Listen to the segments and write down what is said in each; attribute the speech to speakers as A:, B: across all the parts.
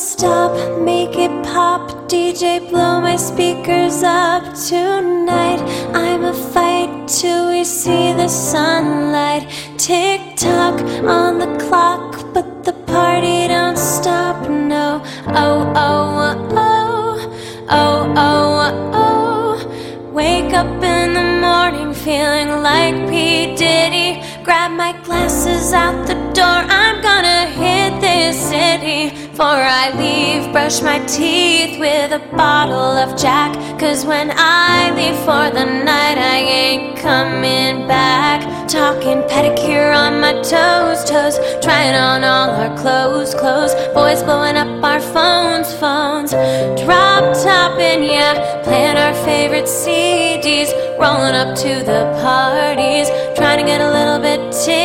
A: stop, make it pop. DJ, blow my speakers up tonight. I'ma fight till we see the sunlight. Tick tock on the clock, but the party don't stop, no. Oh, oh, oh, oh, oh, oh. Wake up in the morning feeling like P. Diddy. Grab my glasses out the door, I'm gonna hit this city. Before I leave, brush my teeth with a bottle of Jack. Cause when I leave for the night, I ain't coming back. Talking pedicure on my toes, trying on all our clothes. Boys blowing up our phones. Drop topping, yeah, playing our favorite CDs. Rolling up to the parties, trying to get a little bit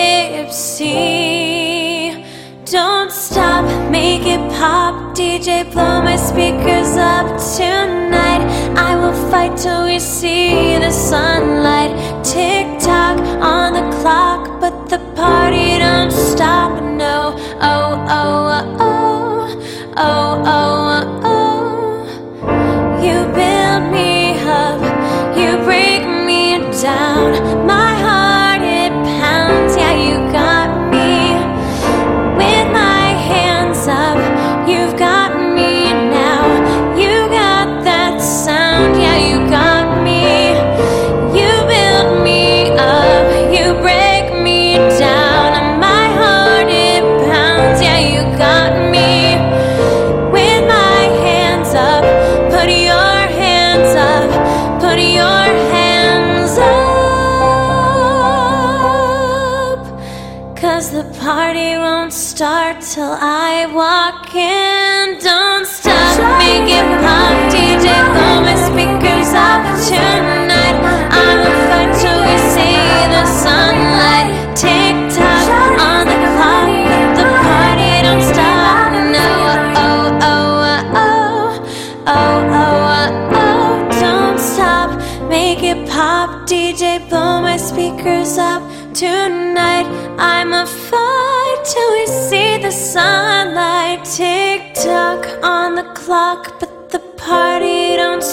A: tipsy. Don't stop, make it pop. DJ, blow my speakers up tonight. I will fight till we see the sunlight. Tick tock on the clock, but the party don't stop, no. Oh, oh, oh, oh, oh, oh. You build me up, you break me down. My heart, it pounds, yeah, you got me. With my hands up, you've got me now. You got that sound, yeah, you got me. You build me up, you break me down. My heart, it pounds, yeah, you got me. With my hands up, put your hands up, put your hands up. Cause the party won't start till I walk in. Don't stop, make it pop. DJ, blow my speakers up tonight. I'ma fight till we see the sunlight. Tick tock on the clock, the party don't stop, no. Oh, oh, oh, oh, oh, oh. Don't stop, make it pop. DJ, blow my speakers up tonight. I'ma fight till we see the sunlight. Tick tock on the clock, but the party don't